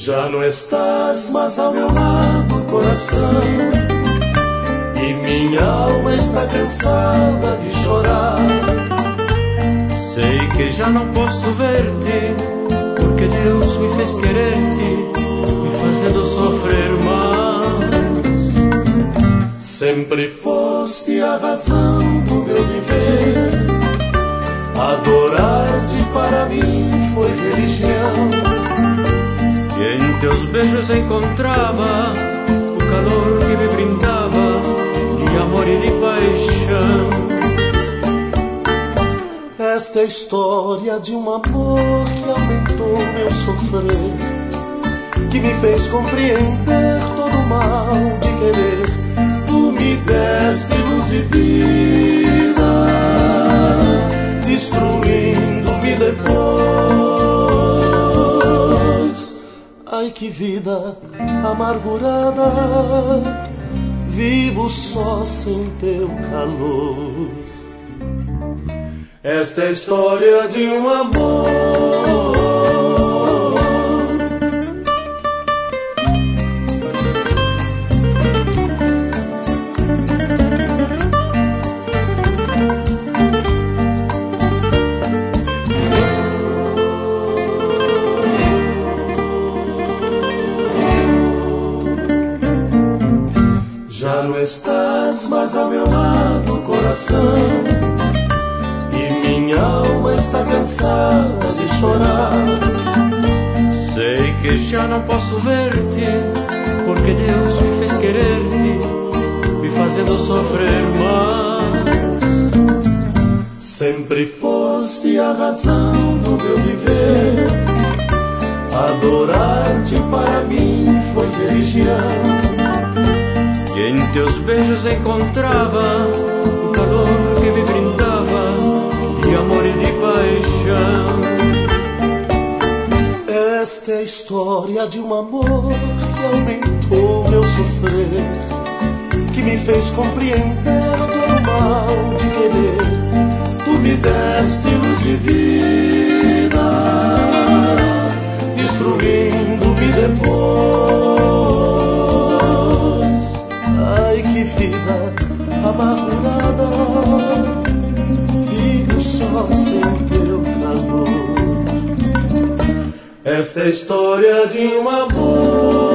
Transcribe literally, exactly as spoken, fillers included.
Já não estás mais ao meu lado, coração, e minha alma está cansada de chorar. Sei que já não posso ver-te, porque Deus me fez querer-te, me fazendo sofrer mais. Sempre foste a razão do meu viver, adorar-te para mim foi religião. E em teus beijos encontrava o calor que me brindava de amor e de paixão. Esta é a história de um amor que aumentou meu sofrer, que me fez compreender todo o mal de querer. Tu me deste luz e vida, destruindo-me depois. Ai, que vida amargurada, vivo só sem teu calor. Esta é a história de um amor. Já não estás mais ao meu lado, coração, minha alma está cansada de chorar. Sei que já não posso ver-te, porque Deus me fez querer-te, me fazendo sofrer mais. Sempre foste a razão do meu viver, adorar-te para mim foi religião. E em teus beijos encontrava o calor que me brindava de amor e de paixão. Esta é a história de um amor que aumentou meu sofrer, que me fez compreender todo o mal de querer. Tu me deste luz e vida, destruindo-me depois. Ai, que vida amargurada, só sem teu calor. Esta é a história de um amor.